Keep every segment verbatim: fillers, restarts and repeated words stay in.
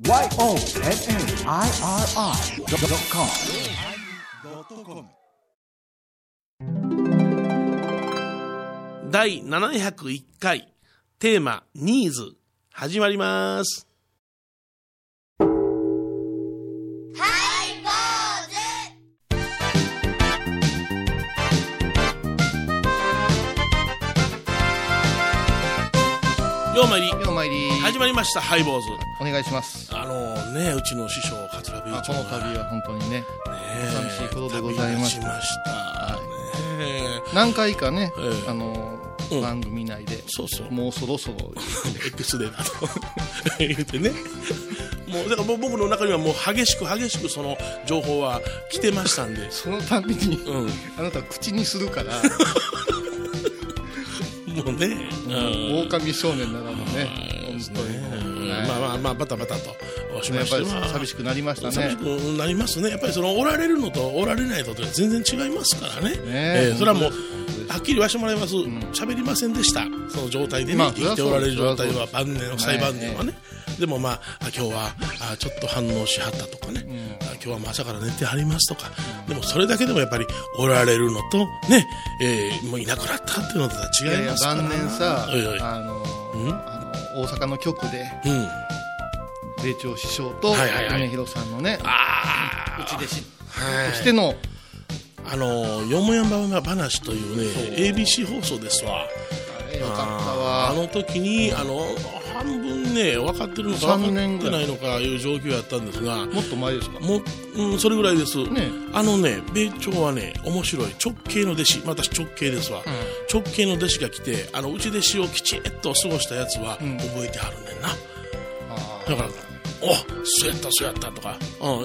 ワイオーエヌエヌアイアールアイドットコムだいななひゃくいっかいテーマニーズ始まります。ようまいりようまいり始まりました。ハイボーズお願いします。 あのね、うちの師匠桂米朝この度は本当にね、ね寂しいことでございました。 旅立ちました、はいね、 何回かね、 ええ、 あの、うん、番組内でそうそうもうそろそろ X デーだと言ってね、もうだから僕の中にはもう激しく激しくその情報は来てましたんでそのたびに、うん、あなた口にするからもうね、 うん、狼少年ならもね、本当に、 ね、まあまあまあバタバタとしまして、 やっぱり寂しくなりましたね。 寂しくなりますね。やっぱりそのおられるのとおられないのと全然違いますからね。ねえー、それはもうはっきり言わせてもらいます。喋、うん、りませんでした。その状態でね、まあ、生きておられる状態は晩年の最晩年はね。でもまあ今日はあちょっと反応しはったとかね、うん、今日はもう朝から寝てはりますとか、うん、でもそれだけでもやっぱりおられるのとね、えー、もういなくなったっていうのとは違いますから。 いやいや晩年さ、 おいおいあのーうん、あの大阪の局で、うん、米朝師匠と米広さんのね、 あうち弟子としての、 あのよもやま話というね エービーシー 放送ですわ。 あれよかったわ。 あの時に、うん、あの半分ね分かってるのか分かってないのかいう状況やったんですが、 もっと前ですか。 もう、うん、それぐらいです、ね、あのね米朝はね面白い直系の弟子、私直系ですわ、うん、直系の弟子が来てあのうち弟子をきちっと過ごしたやつは覚えてはるねんな、うん、だからおそうやったそうやったとか、うん、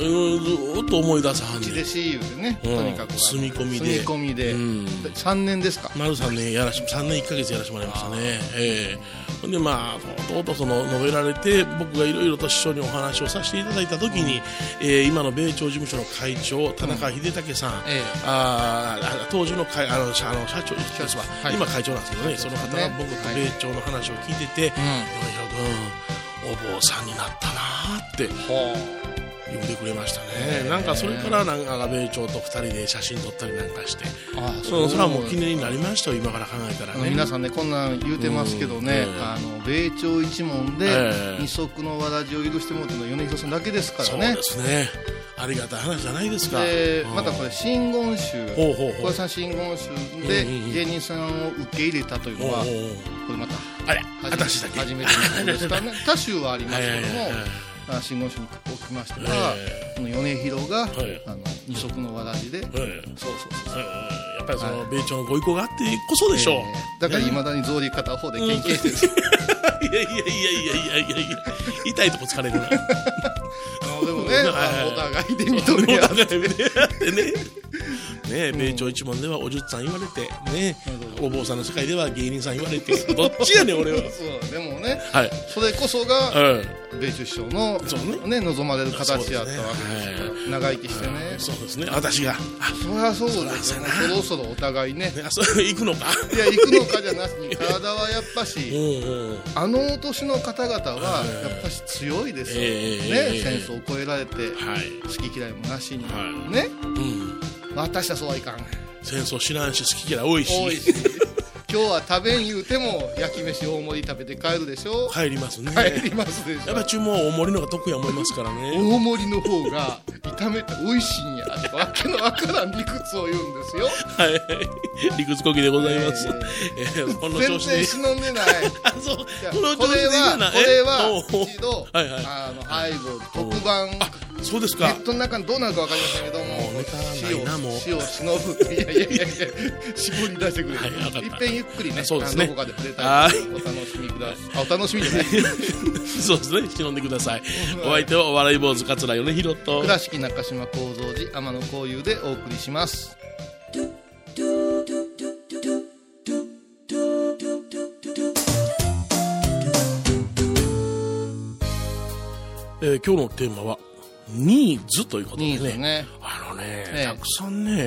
ずっと思い出さはんねん。 うち弟子言うてね、うん、とにかく住み込みで住み込みで、うん、さんねんですか。 丸さんねんやらしさんねんいっかげつやらせてもらいましたね。えー、でまあとうとうその述べられて僕がいろいろと師匠にお話をさせていただいた時に、うんえー、今の米朝事務所の会長田中秀武さん、うんえー、あ当時の会あのあの社長ですわ、はい、今会長なんですけどね、その方が僕と米朝の話を聞いてて、はい、うん、お坊さんになったなって言ってくれましたね。なんかそれからなんか米朝とふたりで写真撮ったりなんかして、ああ そ, うそれはもう記念になりましたよ今から考えたらね。 皆さんねこんなん言うてますけどね、うんえー、あの米朝一門で二足のわらじを許してもらったのは米広さんだけですからね。 そうですね、ありがたい話じゃないですか。 でまたこれ真言宗小田さん真言宗で芸人さんを受け入れたというのは、これまたあれ私だけ初めてのことですからね他宗はありますけども真言宗におきましては、えー、この米広が、はい、あの二足のわらじで、えー、そうそうそうそう、 えー、やっぱりその、はい、米朝のご意向があってこそでしょう、えー、だからいまだに草履片方で研究してる、 うん、いやいやいやいやいやいやいや痛いとこ疲れるなでもね、お互いで認め合ってねね、米朝一門ではおじゅっさん言われて、ね、お坊さんの世界では芸人さん言われて、どっちやねん俺は。 そうでもね、はい、それこそが、うん、米朝師匠の、ねね、望まれる形やったわけですから、ね、長生きしてね、 うん、そうですね、私がそりゃそうですよ、そろそろお互いね、 あそれ行くのかいや行くのかじゃなしに体はやっぱしうん、うん、あのお年の方々はやっぱし強いですよ、えー、ね、戦争を超えられて、はい、好き嫌いもなしに、はい、ね、うん、私はそうはいかん。 戦争知らんし好き嫌い多いし、 多いし今日は食べん言うても焼き飯大盛り食べて帰るでしょ。 帰りますね。 帰りますでしょ。 やっぱ注文大盛りのが得意や思いますからね。 大盛りの方が炒めて美味しいんやとかわけのわからん理屈を言うんですよ。 はい、理屈こきでございます、えーえー、この調子で全然忍んでないあそうこの調子でいいな。これはこれは一度はい、はい、あのハイボール特番、 あそうですか。 ネットの中にどうなるか分かりませんけども、 もうネタないなもう死を忍ぶいやいやいやいや絞り出してくれ、はい、いっぺんゆっくりね、そうですね、どこかで触れたいお楽しみください。あお楽しみじゃないそうですね、忍んでくださいお相手はお笑い坊主桂米広と倉敷中島幸三寺天野幸雄でお送りします。 えー、今日のテーマはニーズということで ね, ねあのね、ええ、たくさんね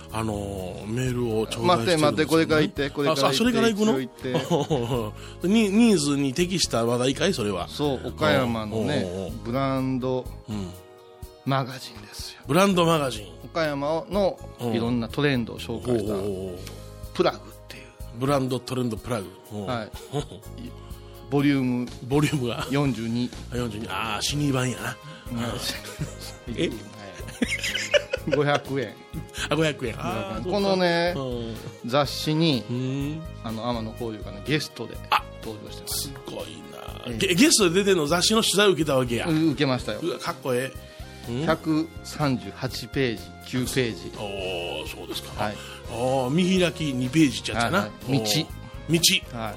あのー、メールを頂戴してるんですよ、ね、 待って待ってこれから言ってこれから言ってあそれから行くのニニーズに適した話題かいそれは。 そう岡山のねブランドマガジンですよ。 ブランドマガジン岡山のいろんなトレンドを紹介したプラグっていうブランドトレンドプラグ、 はいボリュームボリュームがよんじゅうによんじゅうにああ死に版やなえごひゃくえんあごひゃくえんあこのね雑誌にあの天野幸雄がねゲストで登場してます。 すごいな、えー、ゲ, ゲストで出てるの雑誌の取材を受けたわけや。 受けましたよ。 かっこええひゃくさんじゅうはちページきゅうページ。 おおそうですか、 はい、 お見開きにページってやつやな、 はいはい、道道、 はい、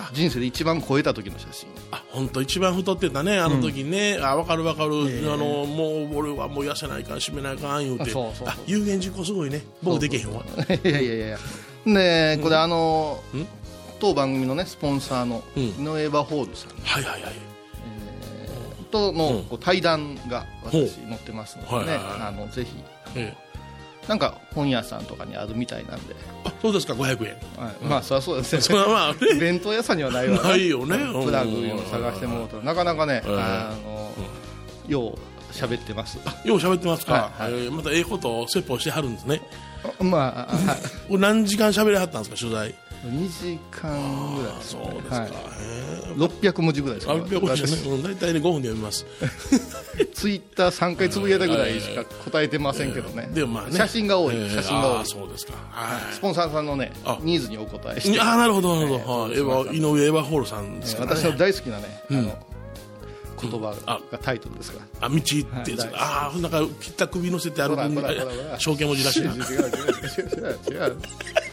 人生で一番超えた時の写真。 あ本当一番太ってたねあの時ね、うん、あ分かる分かる、えー、あのもう俺はもう痩せないかん締めないかん言うてそうそうそう有言実行すごいね僕できへんわ。 いやいやいやねこれ、うん、あの当番組のねスポンサーの井上バホールさん、うん、 はいはいはい、 えー、とのこう対談が私載ってますのでね、はいはいはい、あのぜひ、えーなんか本屋さんとかにあるみたいなんで。 あそうですかごひゃくえん、 はい、まあそりゃそうですね。 それはまあ、ね、 弁当屋さんにはないわ、ね、 ないよね。 プラグを探してもらうとなかなかね、あの、うん、よう喋ってます。 よう喋ってますか、 はいはい、 えー、またええことを説法してはるんですね。 まあ、はい、 何時間喋れはったんですか取材。 にじかんぐらいです、ね、 そうですか、はい、 ろっぴゃくもじぐらいですか。 ろっぴゃくもじですね。大体ねごふんで読みますツイッターさんかいつぶやいたぐらいしか答えてませんけどね、 でもまあね写真が多い、写真が多い。 あそうですか、はい、 スポンサーさんのねニーズにお答えして。 あなるほどなるほど、えーはい、井上エヴァホールさんですか、ね、 私の大好きなね、うん、あの言葉がタイトルですから、 あ道ってやつ、はい、ああなんか切った首乗せて歩く証券文字らしいな。違う違う違う違う違う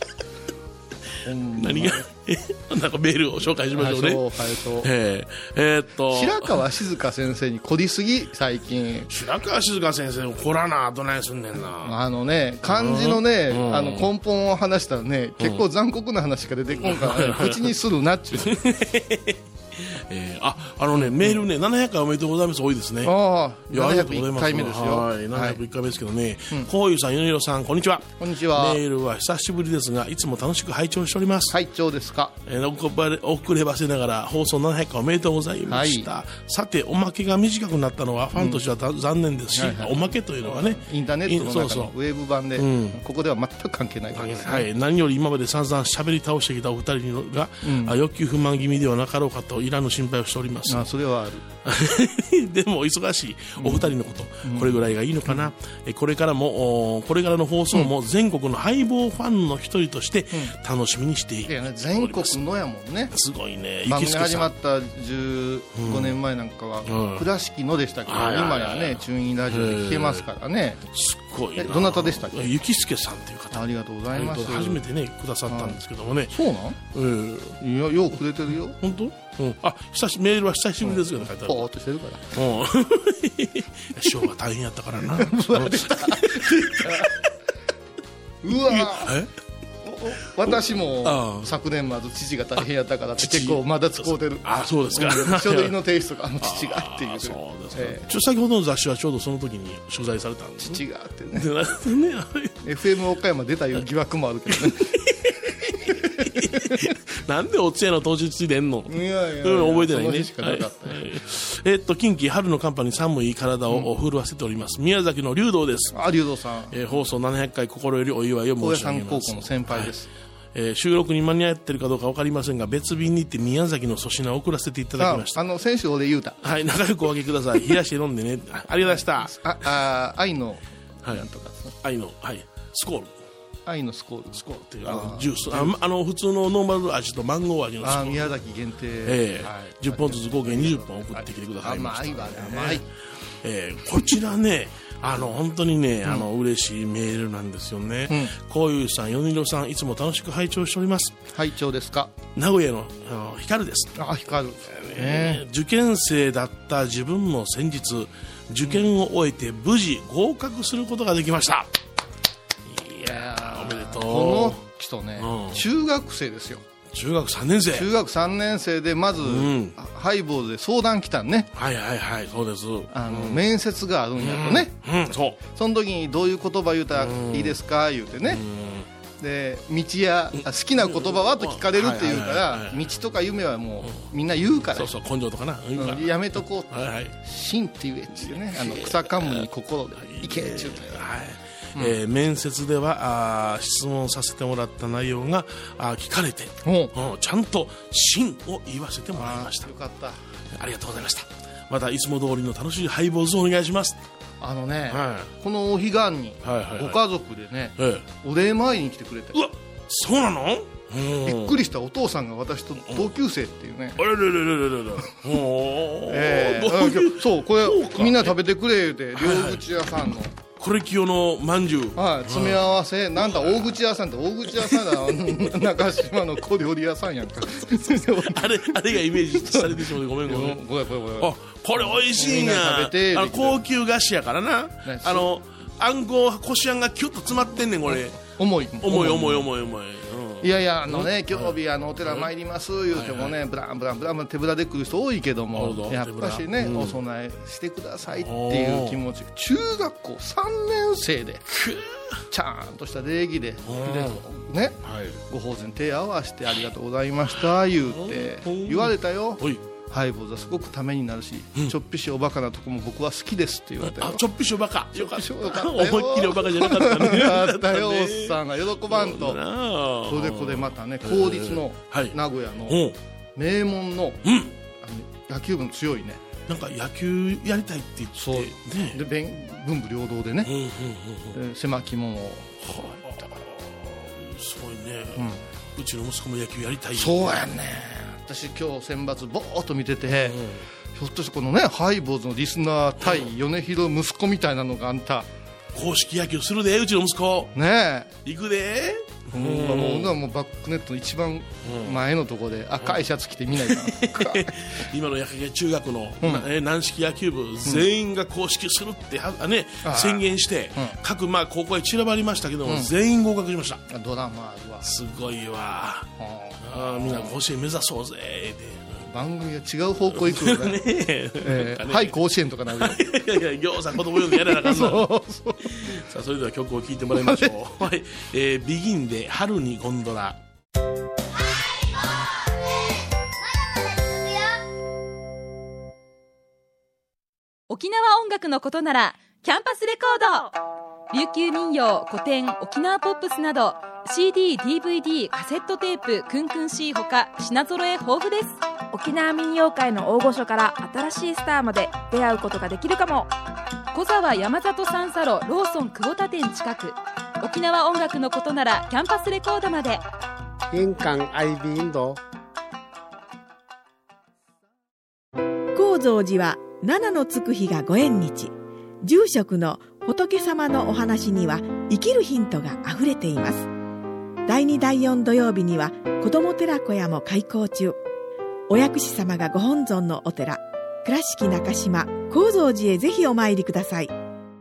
何がなんかメールを紹介しましょうね。えー、えー、っと白川静香先生に凝りすぎ最近。 白川静香先生凝らなどないすんねんな。 あのね漢字のね、うん、あの根本を話したらね、うん、結構残酷な話が出てこんから、ね、口にするなっちゅうえー、ああのねメールねななひゃっかいおめでとうございます多いですね。 ああななひゃくいっかいめですよ。 はいななひゃくいっかいめですけどね、こういうさん米広さんこんにちは。 こんにちは。 メールは久しぶりですがいつも楽しく拝聴しております。 拝聴ですか。 えー、遅ればせながら放送ななひゃっかいおめでとうございました、はい、さておまけが短くなったのはファンとしては、うん、残念ですし、はいはい、おまけというのはねインターネットの中のウェブ版で、うん、ここでは全く関係ないわけですね、 はい、何より今まで散々喋り倒してきたお二人が、うん、欲求不満気味ではなかろうかといらぬ心配をしております。 あそれはあるでも忙しいお二人のこと、うん、これぐらいがいいのかな、うん、これからもこれからの放送も全国のハイボーファンの一人として楽しみにしている、 うん、いやね、全国のやもんね。 すごいね。 番組始まったじゅうごねんまえなんかは、うん、倉敷のでしたけど、うん、今やねチューインラジオで聞けますからね。 すごいな。 どなたでしたっけ。 ゆきすけさんという方。 ありがとうございます。 初めてねくださったんですけどもね。 そうなん、えー、いやようくれてるよ本当。うん、あ久しメールは久しぶりですけど、ね、書いてある。 ポーっとしてるから。 うん。師匠が大変やったからな。うわえ私も昨年まで父が大変やったからって結構まだ使うてる。 あそうですか。 書類の提出とかあの父がっていう。 そうですか、えー、ちょ先ほどの雑誌はちょうどその時に取材されたんです、 ね、父がってねねエフエム 岡山出たいう疑惑もあるけどねなんでお通夜の当日に出んの。いやいやいや、うん、覚えてないね。はい、えー、っと近畿春の寒波に寒い体を震わせております、うん、宮崎の竜道です。 あ竜道さん、 えー、放送ななひゃっかい心よりお祝いを申し上げます。 高野山高校の先輩です、 はい。えー、収録に間に合ってるかどうか分かりませんが別便に行って宮崎の粗品を送らせていただきました。 ああの先週俺言うた。 はい仲良くお分けください。冷やして飲んでね。ありがとうございました。 ああ愛の、 はい、なんとか愛の、はい、スコール愛のスコールスコールっていうあのジュース、ああの普通のノーマル味とマンゴー味のスコール、 あ宮崎限定、 えーはい、じゅっぽんずつ合計にじゅっぽん送ってきてくださいました、ね、 甘いわね甘い、 えー、こちらねあの本当にね、うん、あの嬉しいメールなんですよね、うん、こういうさん米広さんいつも楽しく拝聴しております。 拝聴ですか。 名古屋の光です。 あ光る、 えー、受験生だった自分も先日受験を終えて無事合格することができました。いやおめでとう。 この人ね、うん、中学生ですよ。 中学さんねん生。 中学さんねん生でまず、うん、ハイボーズで相談来たんね。 はいはいはい、そうです。 あの、うん、面接があるんやとね、 うんうん、そう。 その時にどういう言葉言うたらいいですか言うてね、うん、で道や好きな言葉はと聞かれるって言うから道とか夢はもうみんな言うから、 そうそう根性とかな、 うん、やめとこう、 はいはい、 芯って言えっちゅうね、あの草冠に心でいけっちゅうと、 はいうん、えー、面接ではあ質問させてもらった内容があ聞かれて、うん、ちゃんと芯を言わせてもらいました。 よかった、 ありがとうございました。またいつも通りの楽しいハイボーズをお願いします。 あのね、 はい、このお彼岸にご家族でね、はいはいはい、お礼参りに来てくれて、 うわ、そうなの？ びっくりした。お父さんが私と同級生っていうね、 あれれれれれれれえー、そうこれみんな食べてくれ言うて、両口屋さんのコレキオのまんじゅう、 はい、詰め合わせ、なんだ大口屋さんって大口屋さんだ中島の小料理屋さんやんかあれあれがイメージされてしまってごめんごめんごめんごめん。あ、これ美味しいんや。 食べて、 あの高級菓子やからな、あのあんここしあんがキュッと詰まってんねんこれ。 重い重い重い重い重い。 いやいや、あのね、今日日あのお寺参ります言うてもね、ブランブランブラン手ぶらで来る人多いけども、やっぱしね、お供えしてくださいっていう気持ち。中学校さんねん生でちゃんとした礼儀でね、ご法前手合わせてありがとうございました言うて言われたよ。ハイボーズはすごくためになるし、うん、ちょっぴしおバカなとこも僕は好きですって言われたよ。 あ、ちょっぴしおバカよかった思いっきりおバカじゃなかったねあったよ、おっさんが喜ばんと。それでこれまたね、公立の名古屋の名門の、うん、あの野球部の強いね、 なんか野球やりたいって言って、そう、 ね、で文武両道でね、うんうんうんうん、狭き門を、はあ、すごいね、うん、うちの息子も野球やりたいよ。 そうやね。私今日選抜ぼーっと見てて、うん、ひょっとしてこのねハイボーズのリスナー対米広息子みたいなのがあんた公式野球するで、うちの息子ねえ行くで、 うん、もうもうバックネットの一番前のところで赤いシャツ着て見ないから、うん、 今の中学の、うん、軟式野球部、うん、全員が公式するっては、ね、宣言して、うん、各、まあ、高校へ散らばりましたけども、うん、全員合格しました。 ドラマあるわ、すごいわ、あみんな甲子園目指そうぜって番組は違う方向行くんだねえー、はい甲子園とかなるよいやいや、ぎょうさん子供呼んでやらなあかんなそうそうさあ、それでは曲を聴いてもらいましょうはい、えー、ビギンで春にゴンドラ。 沖縄音楽のことならキャンパスレコード、琉球民謡、古典、沖縄ポップスなど シーディー、ディーブイディー、カセットテープ、クンクン C ほか品揃え豊富です。 沖縄民謡界の大御所から新しいスターまで出会うことができるかも。 小沢山里三佐路ローソン久保田店近く。沖縄音楽のことならキャンパスレコードまで。 印鑑アイビーインド。 高蔵寺は七のつく日がご縁日。住職の仏様のお話には生きるヒントがあふれています。だいにだいよん土曜日には子ども寺小屋も開校中。お薬師様がご本尊のお寺、倉敷中島・高蔵寺へぜひお参りください。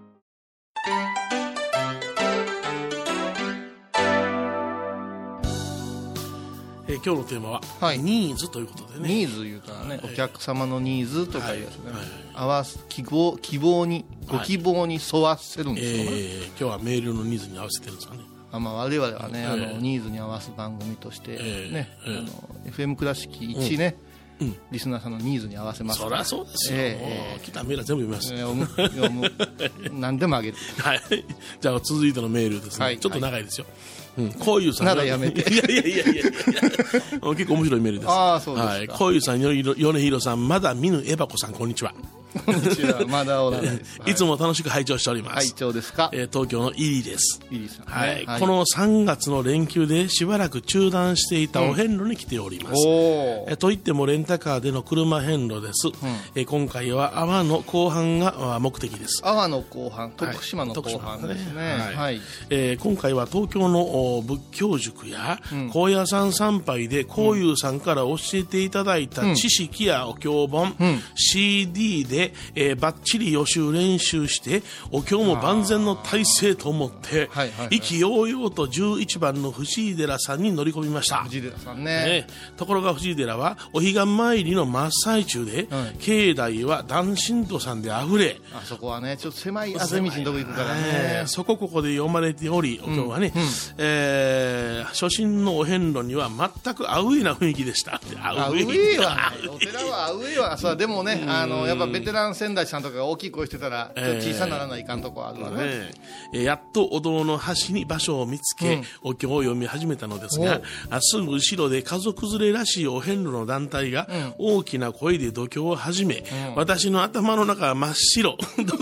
えー、今日のテーマは、はい、ニーズということでね。 ニーズ言うたらね、お客様のニーズとかいうやつね、はいはい、合わす希望、希望にご希望に沿わせるんですよね、はい、えー、今日はメールのニーズに合わせてるんですかね。 あ、まあ、我々はね、えー、あのニーズに合わす番組として、ね、えー、あの エフエム 倉敷いちね、うんうん、リスナーさんのニーズに合わせます。 そりゃそうですよ、えー、来たメールは全部読みます、えー、 読む何でもあげるはい、じゃあ続いてのメールですね、はい、ちょっと長いですよ、はい、うん、こういうさんならやめていやいやいやいやいや結構面白いメールです。 ああ、そうですか、 はい、こういうさん、米広さん、まだ見ぬエバコさん、こんにちは。 こんにちは、まだおらないです、 はい、いつも楽しく拝聴しております。 拝聴ですか、 えー、東京のイリです。 イリさん、ね、 はいはい、このさんがつの連休でしばらく中断していたお遍路に来ております、うん、えー、といってもレンタカーでの車遍路です、うん、えー、今回は阿波の後半が目的です。 阿波の後半、徳島の後半ですね、はいはい、 えー、今回は東京の仏教塾や、うん、高野山参拝でこういうさんから教えていただいた知識やお経本、うん、シーディー でで、えー、バッチリ予習練習してお経も万全の体制と思って、はいはいはい、意気揚々とじゅういちばんの藤井寺さんに乗り込みました。 藤井寺さんね。 ね、ところが藤井寺はお彼岸参りの真っ最中で、うん、境内は男信徒さんであふれ、 あそこはねちょっと狭いあぜ道のとこ行くからね、 そこここで読まれており、お経はね、うんうん、えー、初心のお遍路には全くアウェイな雰囲気でした。 アウェイはお寺はアウェイはさ、でもね、あのやっぱベテラン仙台さんとかが大きい声してたら、ちょっと小さならないかんとこあるわね。 ねえやっとお堂の端に場所を見つけ、うん、お経を読み始めたのですが、すぐ後ろで家族連れらしいお遍路の団体が大きな声で読経を始め、うん、私の頭の中は真っ白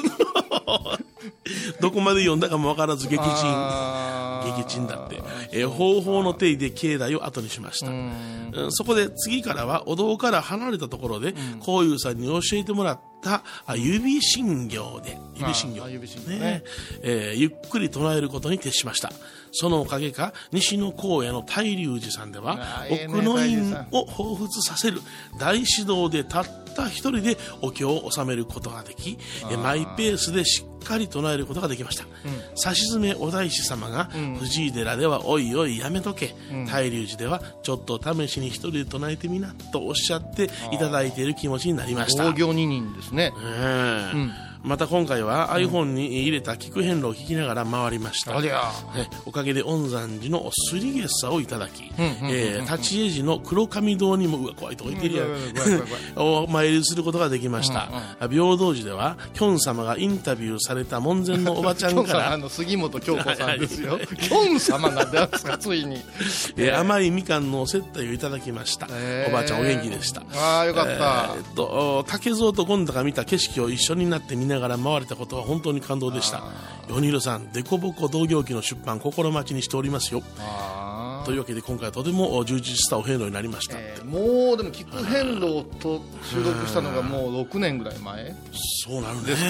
どこまで読んだかも分からず撃沈撃沈だって、えー、方法の手で境内を後にしました。うん、そこで次からはお堂から離れたところで幸雄、うん、さんに教えてもらった指信行で指信行、ねねえー、ゆっくり唱えることに徹しました。そのおかげか西の高野の大龍寺さんでは奥の院を彷彿させる大指導でたった一人でお経を収めることができ、マイペースでしっかり唱えることができました。さしずめお大師様が、うん、藤井寺ではおいおいやめとけ、うん、大龍寺ではちょっと試しに一人で唱えてみなとおっしゃっていただいている気持ちになりました。 大行二人ですね。 えーうんまた今回は iPhone に入れた聞く遍路を聞きながら回りました。 ありゃおかげで恩山寺のすりげっさをいただき、立ち絵寺の黒神堂にもうわ怖いとこ行ってるやんお参りすることができました。うんうん、平等寺ではキョン様がインタビューされた門前のおばちゃんからあの杉本京子さんですよキョン様なんですかついに、 えー、甘いみかんの接待をいただきました。えー、おばあちゃんお元気でした。 ああよかった。えー、っと竹蔵と権田が見た景色を一緒になって見ながら回れたことは本当に感動でした。ヨニルさん、デコボコ同業記の出版心待ちにしておりますよ。というわけで今回はとても充実したお遍路になりました。 えー、もうでも聞く遍路と収録したのがもうろくねんぐらい前そうなんですから、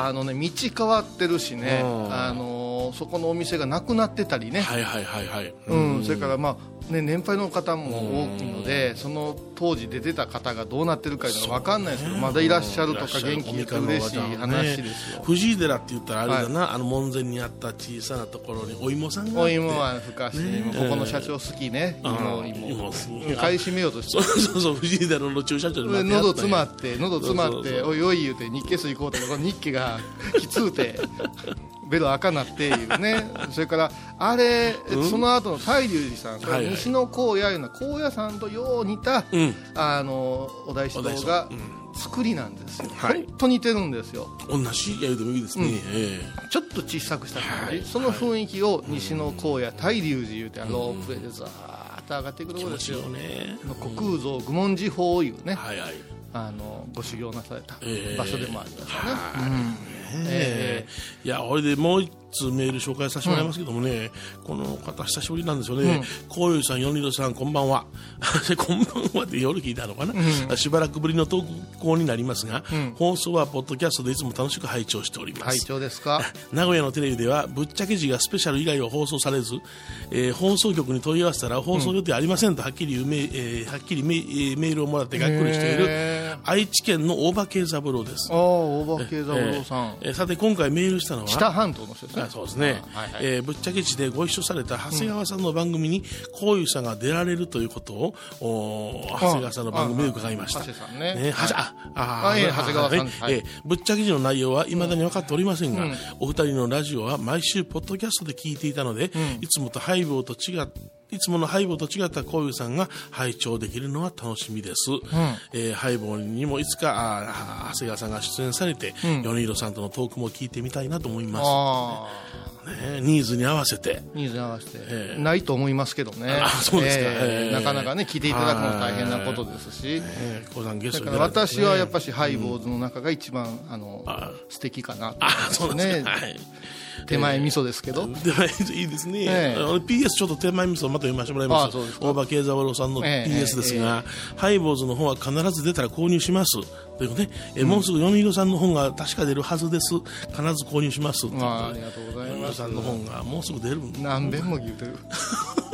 あのね道変わってるしね、あのそこのお店がなくなってたりね、 はいはいはいはい、 うん、それからまあね、年配の方も多いので、その当時出てた方がどうなってるかいうのが分かんないですけど、まだいらっしゃるとか元気で嬉しい話ですよ。 藤井寺って言ったらあれだな、はい、あの門前にあった小さなところにお芋さんがあって、 お芋はふかして、ね、ここの社長好きね、芋芋買い占めようとして、 そうそうそう藤井寺の駐車場に待って喉詰まって喉詰まっておいおい言うて日経水行こうとか日経がきつうてベロ赤なっていうねそれからあれ、うん、その後の大龍寺さん、はいはい、西の高野いうのは高野山とよう似た、うん、あのお大師堂が作りなんですよ、はい、本当似てるんですよ。 同じやるでもいいですね、うんえー、ちょっと小さくした感じ、はい、その雰囲気を西の高野大龍寺いうて、うん、ロープウェイでザーッと上がっていくところですよ。 気持ちいいよね。 虚空蔵愚問寺法いうね、 はいはい、 あのご修行なされた場所でもありますよね。 えーうんえー、いや俺でもう一つメール紹介させてもらいますけどもね、うん、この方久しぶりなんですよね。こういうさん、よにどさんこんばんはこんばんはって夜聞いたのかな、うん、しばらくぶりの投稿になりますが、うん、放送はポッドキャストでいつも楽しく拝聴しております。 拝聴ですか。 名古屋のテレビではぶっちゃけ字がスペシャル以外は放送されず、えー、放送局に問い合わせたら放送予定ありませんとはっきり言うメ、えー、はっきり メ, メールをもらってがっくりしている愛知県の大場慶三郎です。 ああ大場慶三郎さん、 えー、さて今回メールしたのは知多半島の人ですね。 そうですね、はいはいえー、ぶっちゃけ地でご一緒された長谷川さんの番組にこういうさんが出られるということをお長谷川さんの番組で伺いました。 長谷さんね、 ねはじあああ、えー、長谷川さん、 はいえー、ぶっちゃけ地の内容は未だに分かっておりませんが、うん、お二人のラジオは毎週ポッドキャストで聞いていたので、うん、いつもとハイボーと違っていつものハイボーと違ったこういうさんが拝聴できるのは楽しみです、うんえー、ハイボーにもいつかあ長谷川さんが出演されて、うん、米広さんとのトークも聞いてみたいなと思います、ねね、ニーズに合わせてニーズに合わせて、えー、ないと思いますけどね。 あそうですか、 えー、なかなかね聞いていただくのも大変なことですし、 えー、さんゲストだから私はやっぱしハイボーズの中が一番、うん、あのあ素敵かなと思いますね。あそうですね、はい手前味噌ですけど、 手前いいですね、えー、ピーエス ちょっと手前味噌また読ませてもらいます。大場慶三郎さんの ピーエス ですが、えーえー、ハイボーズの方は必ず出たら購入しますというね、うん、えもうすぐ米広さんの本が確か出るはずです。必ず購入しますという。 ありがとうございます。 米広さんの本がもうすぐ出る。 何遍も言うてる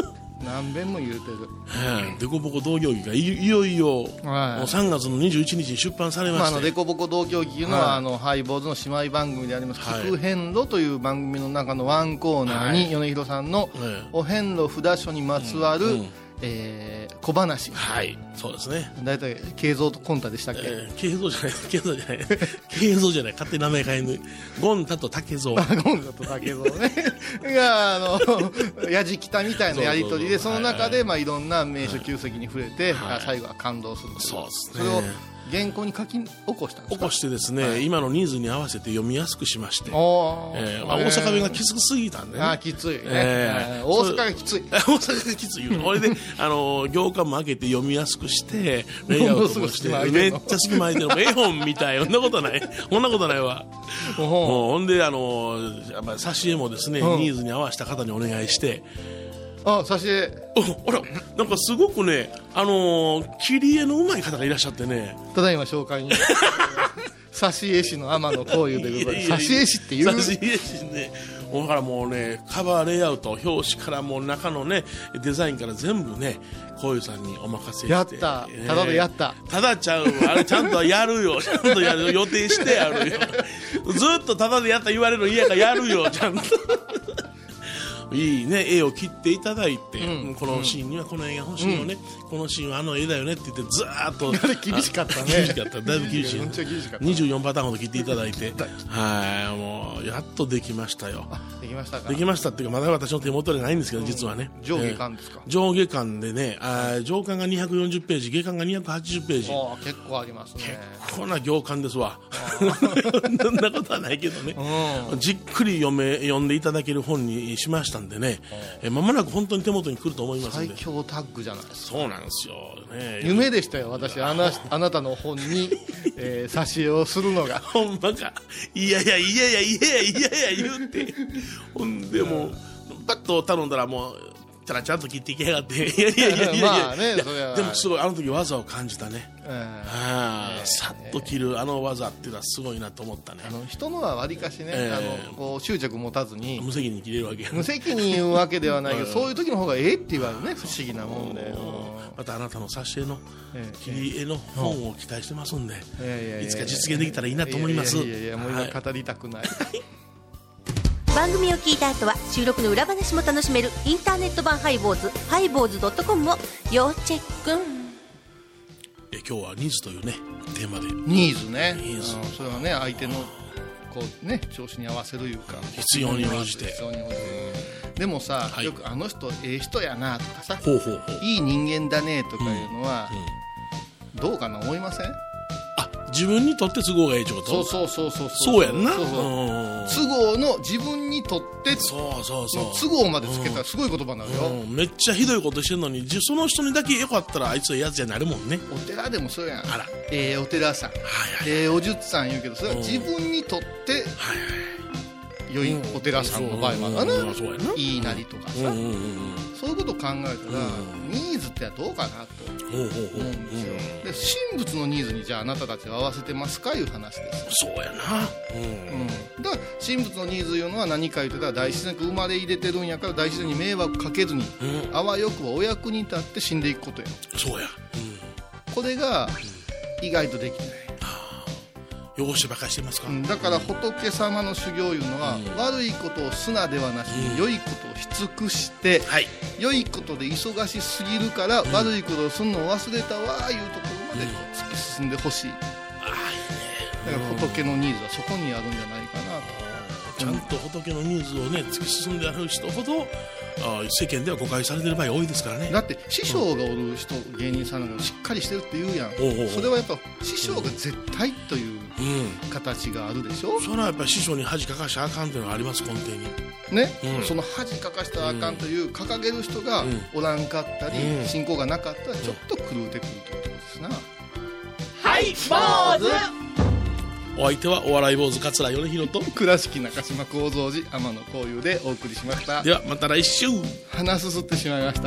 何遍も言うてる。 デコボコ同郷記が い, いよいよ、 はい、 もうさんがつのにじゅういちにちに出版されまして、まあ、あのデコボコ同郷記というのは、はい、あのハイボーズの姉妹番組であります、はい、聞く遍路という番組の中のワンコーナーに、はい、米広さんのお遍路札所にまつわる、うんうんえー、小話。 はい、そうですね。 だいたい慶三とコンタでしたっけ？ えー、慶三じゃない、慶三じゃない、慶三じゃない、勝手に名前変えぬ。ゴンタと竹蔵。 ゴンタと竹蔵ね。が、あの、やじきたみたいなやりとりで、その中で、まあ、いろんな名所旧跡に触れて、はい、最後は感動する。 そうですね。 それを原稿に書き起こしたんですか？ 起こしてですね、はい、今のニーズに合わせて読みやすくしまして、 おえーまあ、大阪弁がきつすぎたんでね。 あきついね、えー、大阪がきつい。 大阪がきつい。これで、あの、行間も開けて読みやすくして、レイアウトもして、めっちゃ隙間空いてる。絵本みたい。そんなことない。そんなことないわ。もうほんで、あの、挿絵もですね、ニーズに合わせた方にお願いして、 あ、挿絵。 あら、なんかすごくね、あのー、切り絵の上手い方がいらっしゃってね。 ただいま紹介に。挿絵師の天野幸雄でございます。挿絵師っていう。 挿絵師ね。だからもうね、カバーレイアウト、表紙からもう中のね、デザインから全部ね、幸雄さんにお任せして。 やった。ただでやった。 ただちゃう。あれちゃんとやるよ。ちゃんとやるよ。予定してやるよ。ずっとただでやった言われるの嫌かやるよ。ちゃんと。いいね、絵を切っていただいて、うん、このシーンにはこの絵が欲しいよね、うん、このシーンはあの絵だよねって言ってずーっとあれ厳しかったね。 厳しかった、だいぶ厳しい。にじゅうよんパターンほど切っていただいてはい、もうやっとできましたよ。 できましたか？ できましたっていうか、まだ私の手元でないんですけど、実はね、 うん、上下巻ですか？ えー、上下巻でね、あ上巻がにひゃくよんじゅっページ、下巻がにひゃくはちじゅっページ。 あ結構ありますね。 結構な行巻ですわ。そんなことはないけどね、うん、じっくり読め読んでいただける本にしましたんでね、え間もなく本当に手元に来ると思いますので。 最強タッグじゃないですか。 そうなんですよ、ね、 夢でしたよ、私。あな、あなたの本に、えー、挿絵をするのが。 ほんまか。いやいやいやいやいやいやいやいや言うて、ほんでもうバッと頼んだらもうちゃらちゃんと切っていきやがって。いやいやいやいやいや、まあね、それはでもすごいあの時技を感じたね、えーあーさっと切るあの技っていうのはすごいなと思ったね。 あの人のはわりかしね、えー、あのこう執着持たずに無責任に切れるわけ。 無責任言うわけではないけど、そういう時の方がええって言われるね、不思議なもんで。 またあなたの挿絵の切り絵の本を期待してますんで、えー、いつか実現できたらいいなと思います。 いやいやいや、もう今語りたくない、はい番組を聞いた後は収録の裏話も楽しめるインターネット版ハイボーズハイボーズドットコムを要チェック。 え今日はニーズというねテーマで。 ニーズね、ニーズ、それはね相手のこうね調子に合わせるいうか必要に応じて。 必要に応じてでもさ、はい、よくあの人ええ人やなとかさ、 ほうほうほう、 いい人間だねとかいうのは、うんうん、どうかな思いません？ 自分にとって都合がいいってこと？ そうそうそうそうそうやんな。 そうそう都合の自分にとってそうそうそう都合までつけたらすごい言葉になるよ、 うんうん、めっちゃひどいことしてるのにその人にだけよかったらあいつはやつになるもんね。 お寺でもそうやん。 あらええー、お寺さん、はいはい、ええー、お術さん言うけどそれは自分にとって、はいはい良いお寺さんの場合もあるな、いいなりとかさ、うんうんうん、そういうことを考えたら、うん、ニーズってどうかなと思うんですよ、うんうん、で神仏のニーズにじゃああなたたちは合わせてますかいう話です。 そうやな、うんうん、だから神仏のニーズいうのは何か言ってたら大自然が生まれ入れてるんやから大自然に迷惑かけずに、うん、あわよくはお役に立って死んでいくことや。 そうや、うん、 これが意外とできない。 汚してばかりしてますか、 うん、だから仏様の修行いうのは、うん、悪いことをすなではなしに、うん、良いことをし尽くして、はい、良いことで忙しすぎるから、うん、悪いことをするのを忘れたわいうところまで突き進んでほしい、うん、ああいいね。だから仏のニーズはそこにあるんじゃないかなと。 ちゃんと仏のニーズをね突き進んである人ほどあ世間では誤解されてる場合多いですからね。 だって師匠がおる人、うん、芸人さんなんかしっかりしてるって言うやん。おうおうおう、それはやっぱ師匠が絶対という形があるでしょ、うん、 それはやっぱり師匠に恥かかしたらあかんというのがあります。根底にね、うん、その恥かかしたらあかんという掲げる人がおらんかったり、うん、信仰がなかったらちょっと狂うてくるってことですな。 はい坊主。 お相手はお笑い坊主桂米宏と倉敷中島幸三寺天野幸雄でお送りしました。 ではまた来週。 鼻すすってしまいました。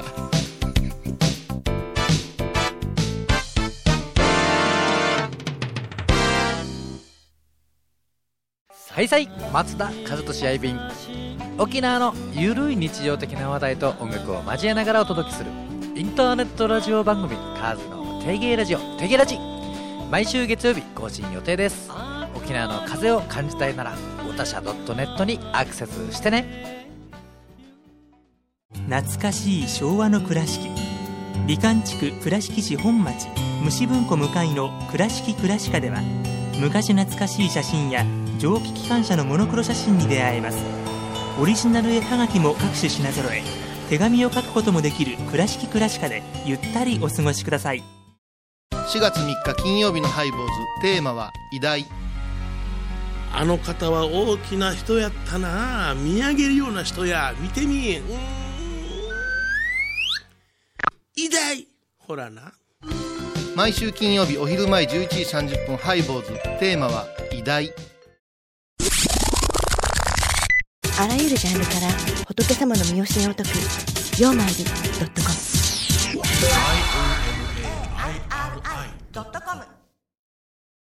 はいさい、松田和俊愛便。沖縄のゆるい日常的な話題と音楽を交えながらお届けするインターネットラジオ番組カーズのテゲラジオ、テゲラジ。毎週月曜日更新予定です。沖縄の風を感じたいならおたしゃ .net にアクセスしてね。 懐かしい昭和の倉敷、美観地区倉敷市本町虫文庫向かいの倉敷倉歯科では、昔懐かしい写真や蒸気機関車のモノクロ写真に出会えます。オリジナル絵はがきも各種品揃え、手紙を書くこともできる倉敷倉歯科でゆったりお過ごしください。 しがつみっか金曜日のハイボーズ、テーマは偉大。 あの方は大きな人やったな、見上げるような人や、見てみ、うーん、偉大。ほらな。 毎週金曜日お昼前じゅういちじさんじゅっぷん、ハイボーズ、テーマは偉大。 あらゆるジャンルから仏様の身教えを説く曜マイルドットコム。